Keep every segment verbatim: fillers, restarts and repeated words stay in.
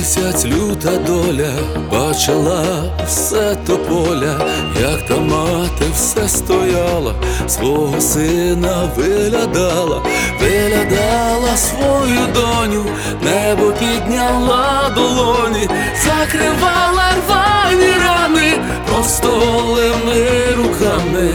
місяць, люта доля бачила все тополя, як та мати все стояла, свого сина виглядала, виглядала свою доню, небо підняла долоні, закривала рвані рани просто голими руками.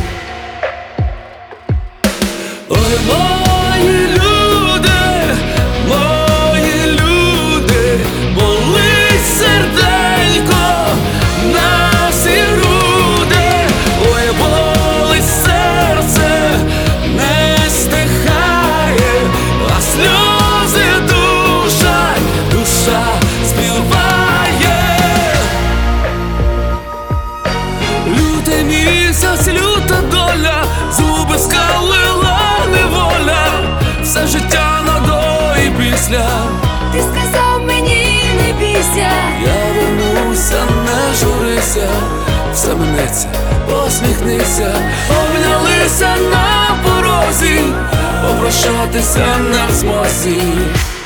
Ой, мої люди, мої люди, болить серденько на всі груди. Ой, болить серце, не стихає, а сльози душа, душа співає. Лютий місяць, люта доля, зуби скалила неволя, все життя на до і після. Ти сказав мені, не бійся, Я вернуся, не журися, все минеться, посміхнися. Обнялися на порозі, попрощатися не в змозі.